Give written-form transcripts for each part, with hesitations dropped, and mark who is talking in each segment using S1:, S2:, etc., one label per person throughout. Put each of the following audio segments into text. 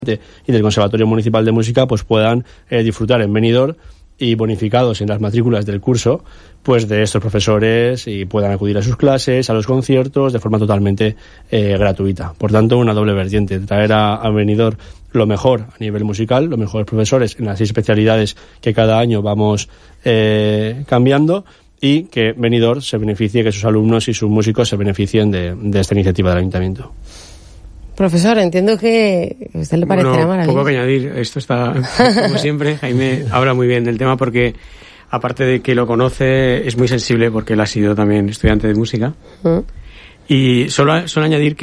S1: y del Conservatorio Municipal de Música pues puedan disfrutar en Benidorm y bonificados en las matrículas del curso pues de estos profesores y puedan acudir a sus clases, a los conciertos de forma totalmente gratuita. Por tanto, una doble vertiente, traer a Benidorm lo mejor a nivel musical, los mejores profesores en las 6 especialidades que cada año vamos cambiando, y que Benidorm se beneficie, que sus alumnos y sus músicos se beneficien de esta iniciativa del Ayuntamiento.
S2: Profesor, entiendo que a usted le parecerá maravilloso.
S3: Poco que añadir. Esto está, como siempre, Jaime habla muy bien del tema porque, aparte de que lo conoce, es muy sensible porque él ha sido también estudiante de música. Y solo añadir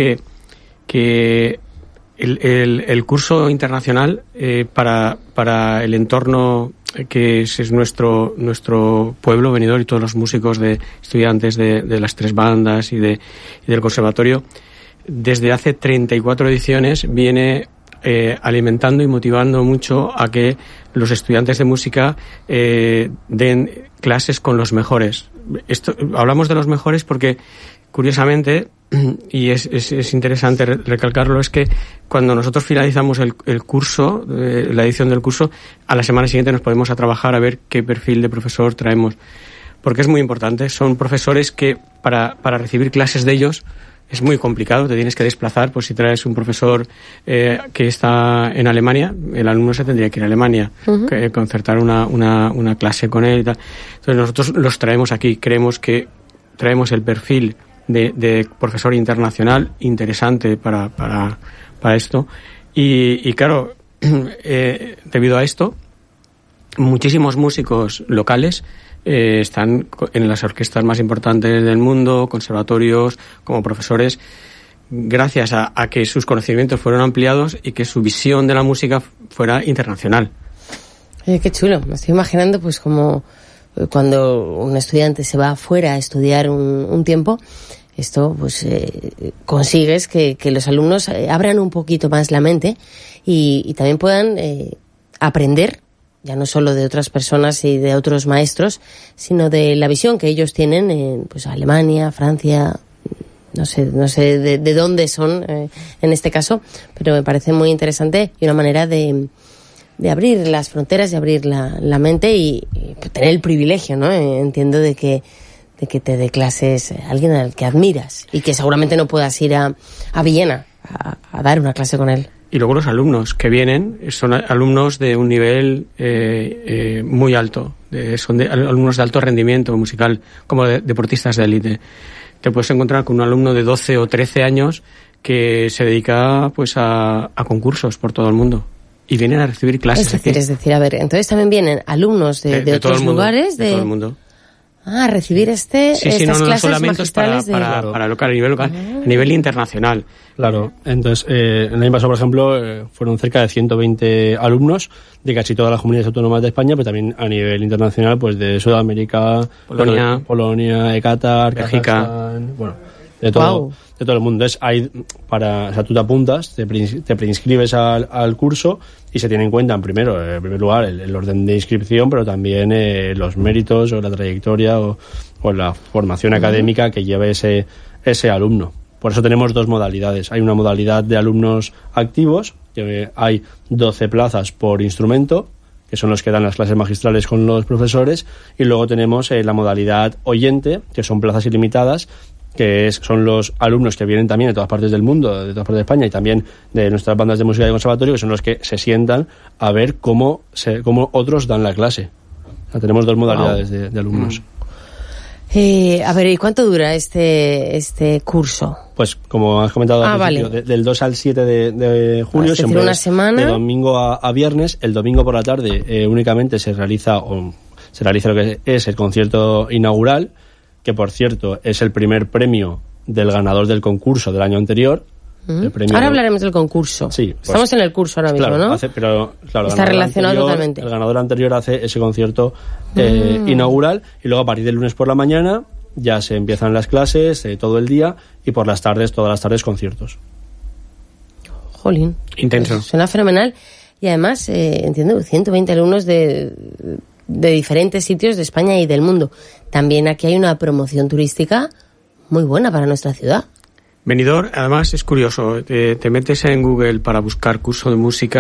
S3: que el curso internacional para el entorno que es nuestro pueblo, Benidorm, y todos los músicos de estudiantes de las 3 bandas y del conservatorio, desde hace 34 ediciones viene alimentando y motivando mucho a que los estudiantes de música den clases con los mejores. Hablamos de los mejores porque, curiosamente, y es interesante recalcarlo, es que cuando nosotros finalizamos el curso, la edición del curso, a la semana siguiente nos ponemos a trabajar a ver qué perfil de profesor traemos. Porque es muy importante. Son profesores que para recibir clases de ellos es muy complicado, te tienes que desplazar. Pues si traes un profesor que está en Alemania, el alumno se tendría que ir a Alemania, concertar una clase con él y tal. Entonces nosotros los traemos aquí, creemos que traemos el perfil de profesor internacional interesante para esto. Y claro, debido a esto, muchísimos músicos locales están en las orquestas más importantes del mundo, conservatorios, como profesores, gracias a que sus conocimientos fueron ampliados y que su visión de la música fuera internacional.
S2: Qué chulo. Me estoy imaginando pues como cuando un estudiante se va afuera a estudiar un tiempo, esto pues consigues que los alumnos abran un poquito más la mente y también puedan aprender, ya no solo de otras personas y de otros maestros, sino de la visión que ellos tienen en pues Alemania, Francia, no sé de dónde son en este caso, pero me parece muy interesante y una manera de abrir las fronteras, de abrir la mente y tener el privilegio, ¿no? Entiendo de que te dé clases alguien al que admiras y que seguramente no puedas ir a Viena a dar una clase con él.
S3: Y luego los alumnos que vienen son alumnos de un nivel muy alto, son alumnos de alto rendimiento musical, como deportistas de élite. Te puedes encontrar con un alumno de 12 o 13 años que se dedica pues a concursos por todo el mundo y vienen a recibir clases.
S2: Es decir, a ver, entonces también vienen alumnos de otros lugares,
S3: de todo el mundo.
S2: A recibir estas clases
S3: solamente
S2: magistrales
S3: para local, a nivel local, a nivel internacional.
S1: Claro, entonces el año pasado, por ejemplo, fueron cerca de 120 alumnos de casi todas las comunidades autónomas de España, pero también a nivel internacional, pues de Sudamérica, Polonia, Qatar, Kazajstán, bueno, de todo el mundo. Entonces tú te apuntas, te preinscribes al curso y se tiene en cuenta en primer lugar el orden de inscripción, pero también los méritos o la trayectoria o la formación académica que lleve ese alumno. Por eso tenemos 2 modalidades. Hay una modalidad de alumnos activos, que hay 12 plazas por instrumento, que son los que dan las clases magistrales con los profesores, y luego tenemos la modalidad oyente, que son plazas ilimitadas, que son los alumnos que vienen también de todas partes del mundo, de todas partes de España y también de nuestras bandas de música de conservatorio, que son los que se sientan a ver cómo otros dan la clase. O sea, tenemos 2 modalidades de alumnos.
S2: A ver, ¿y cuánto dura este curso?
S1: Pues como has comentado al principio, del 2 al 7 de julio, siempre
S2: una semana.
S1: De domingo a viernes. El domingo por la tarde únicamente se realiza lo que es el concierto inaugural, que por cierto es el primer premio del ganador del concurso del año anterior.
S2: Ahora hablaremos del concurso.
S1: Sí, pues,
S2: estamos en el curso ahora mismo,
S1: claro,
S2: ¿no? Está relacionado totalmente.
S1: El ganador anterior hace ese concierto inaugural y luego a partir del lunes por la mañana ya se empiezan las clases todo el día y por las tardes, todas las tardes, conciertos.
S2: Jolín.
S3: Intenso.
S2: Pues suena fenomenal. Y además, entiendo, 120 alumnos de diferentes sitios de España y del mundo. También aquí hay una promoción turística muy buena para nuestra ciudad.
S3: Benidorm, además, es curioso. Te metes en Google para buscar curso de música